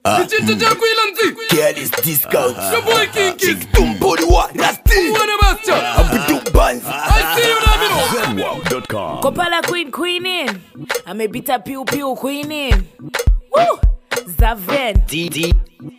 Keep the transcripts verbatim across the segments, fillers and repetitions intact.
Ichito jaku ilanzi Careless discount Your boy Kinky Chick Tumboli wa Rasti Wana Bastia Abidu Banzi I see you Nabino Wow dot com Kopala Queen Queen in Amebita Piu Piu Queen in Woo Zaven D D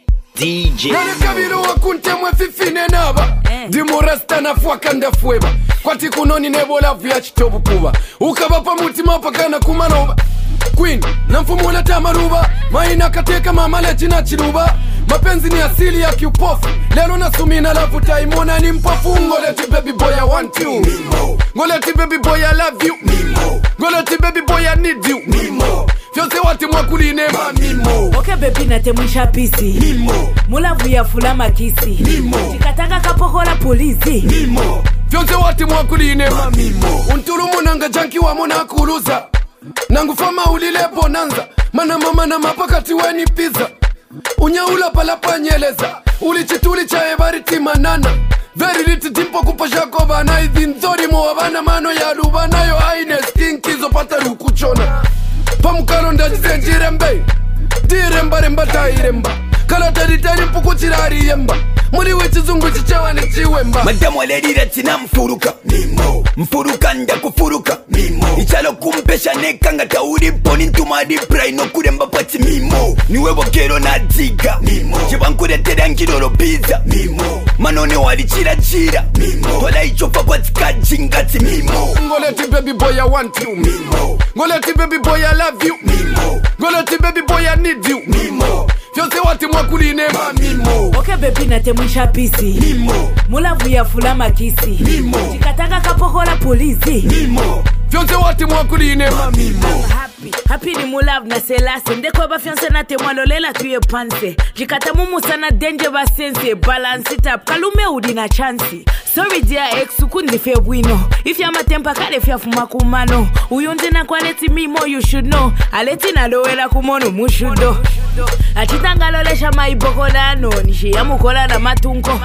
D J Nane kabilo wakunte mwe fifine naba eh. Dimu rasta na fuaka ndafueba Kwati kunoni nebola vya chitobu kuba Ukabapa mutima pakana kumanoba Queen, na mfumula tamaruba Maina kateka mamale jina chiruba Mapenzi ni asili ya kiupofu Lelo na sumina lafu taimona ni mpofu Ngoleti baby boy I want you Mimo. Ngoleti baby boy I love you Mimo. Ngoleti baby boy I need you Mimo. Fyose wati mwakuli nema Mimo. Okay baby natemwisha pisi Mimo. Mulavu ya fula makisi Mimo. Chikatanga kapokola polisi Mimo. Fyose wati mwakuli nema Mimo. Unturumu nanga janki wa mona kuluza Nangu fama ulile bonanza Mana mama na mapakati weni pizza Unyaula palapa nyeleza Ulichituli cha ebariti manana Very little timpo kupasha kovana Ithi nzori mwabana mano ya lubana Yo aine skinkizo pataru kuchona Pamukalo ndajize njirembe Diremba remba tairemba Kala taritari mpuku chirari yemba Muri wichizungu chichewa ni chiwemba Madamu alerira tina mfuruka Mimo Mfuruka nda kufuruka Mimo Ichalo kumpesha neka nga tauri poni ntumadi prai no kuremba pati Mimo Niwe bokero na diga Mimo Chibankure tere ngiroro pizza Mimo Manone wali chira chira Mimo Tola ichofa kwa tika jingati Mimo Ngoleti baby boy I want you Mimo Ngoleti baby boy I love you Mimo Ngoleti baby boy I need you Mimo Fyose wati mwakuli nema Mimo. Okay baby natemwisha pisi Mimo. Mulavu ya fula makisi Mimo. Chikatanga kapokola polisi Mimo. Fyose wati mwakuli nema Mimo. Happy, happy ni mulavu na selase Ndeko ba fianse na temwalo lela tuye panse Jikata mumu sana denje ba sense Balance it up, kalume udi na chansi Sorry dear ex, ukundi fe wino If ya matempa kare fya fuma kumano Uyonde na kwa leti mimo you should know Aleti na lowela kumono mushudo Achitanga lolesha maiboko nano Nishi ya mukola na matunko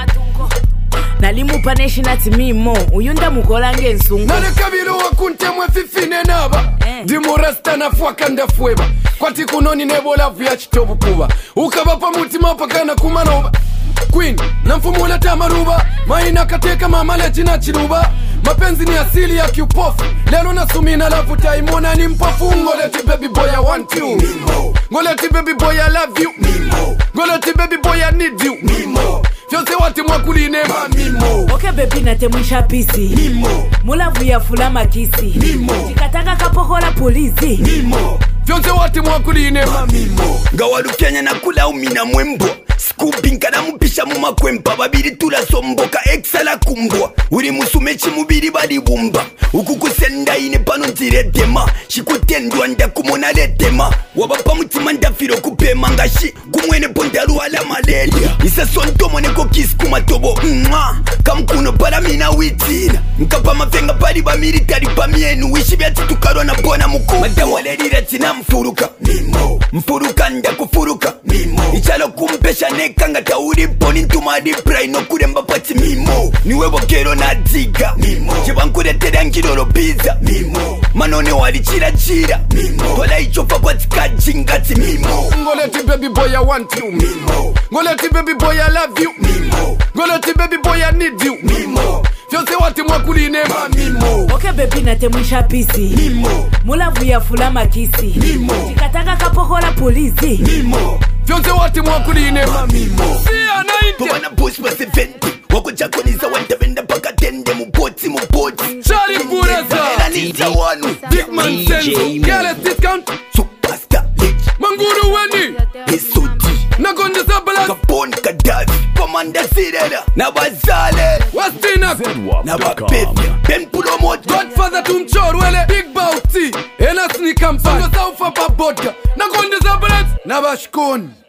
Nalimu paneshi nati mimo Uyunda mukola nge nsungo Nane kabilo wakunte mwe fifine naba eh. Dimu rasta na fuaka ndafueba Kwati kunoni nebola vya chitobu kuba Ukabapa mutima pakana kumanoba Queen, na mfumula tamaruba Maina kateka mamale jina chiruba Mapenzi ni asili ya kiupofu Lelo na sumina lafu taimona ni mpofu Ngoleti baby boy I want you Mimo. Ngoleti baby boy I love you Mimo. Ngoleti baby boy I need you Mimo. Fyose wati mwakuli nema Mimo. Okay baby natemwisha pisi Mimo. Mulavu ya fula makisi Mimo. Chikatanga kapokola polisi Mimo. Fyose wati mwakuli nema Mimo. Gawalu Kenya na kula umina mwembo Skupinka na mupisha mumakwempa Babiri tula somboka exala kumbwa Uri musumechi mubiri bali bumba Ukukusenda ine pano nziretema Shikutendwa nda kumona letema Wabapa mutima ndafiro kupema ngashi Kumwene pondaru ala malaria Isa sontomo neko kisi kumatobo Mwa Kamkuno para mina witina Nkapa mafenga pari ba militari pa mienu Wishi bia titukarwa na bona muku Madamu alerira tina mfuruka Mimo Mfuruka nda kufuruka Mimo Ichalo kumpesha neka nga tauri poni ntumadi prai no kuremba pati Mimo Niwe bokero na diga Mimo Chibankure tere ngiroro pizza Mimo Manone wali chira chira Mimo Tola ichofa kwa tika jingati Mimo Ngoleti baby boy I want you Mimo. Ngoleti baby boy I love you Mimo. Ngoleti baby boy I need you Mimo. Fyose wati mwakuli nema Mimo. Okay baby natemwisha pisi Mimo. Mulavu ya fula makisi Mimo. Chikatanga kapokola polisi Mimo. Fyose wati mwakuli nema Mimo. Siya nainte Wana boss basi venti Wako chako niza wanta venda paka tende Mupoti mupoti Charlie Bureza Ela niza wanu Big man Senzo Careless discount Superstar Lich Manguru weni Esoti Nagondeza Balas Capone Kadafi Commander Sirena Na Bazale Wastina Na Bapevia Ben Pulomot Godfather tumchor wele Big Bounty Ena sneaker mfango saufa pa vodka Nagondeza Balas Na Bashkon